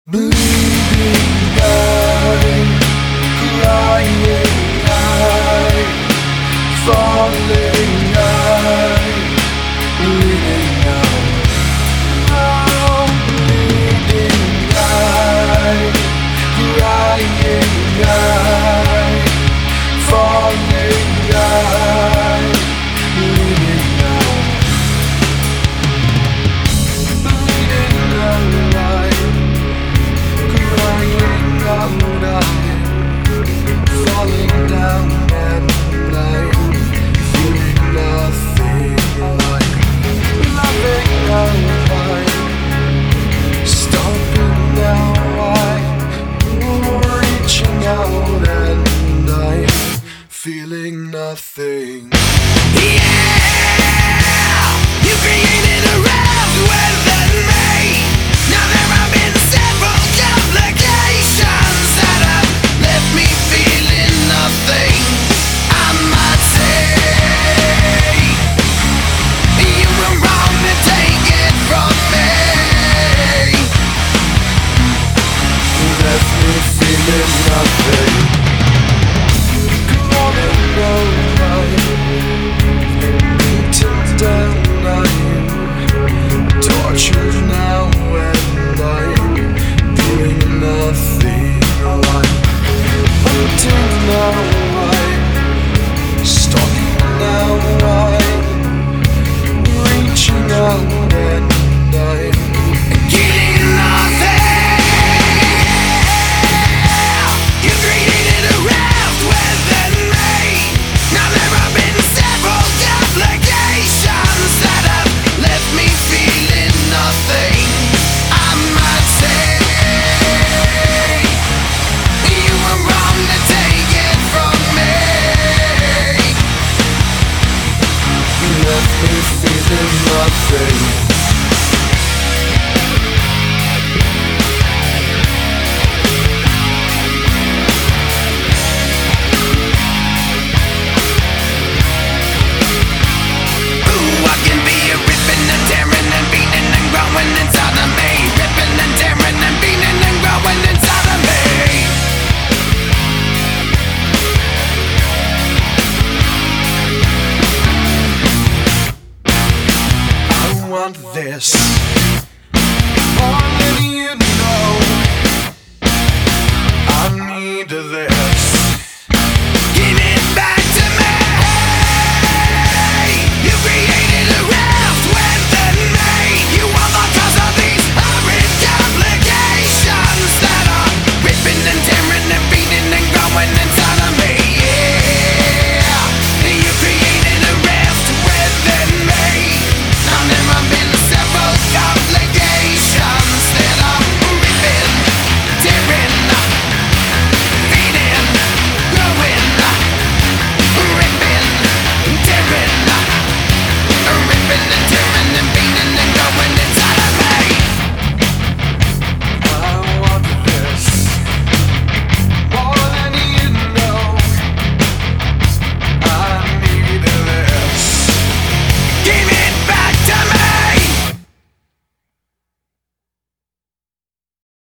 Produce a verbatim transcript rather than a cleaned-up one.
Bleeding eye, crying eye, falling eye, bleeding eye. Oh, bleeding eye, crying eye, falling eye, bleeding eye. Bleeding eye, crying out, falling down at night, feeling nothing like loving outside, stopping now, I'm reaching out at night, feeling nothing.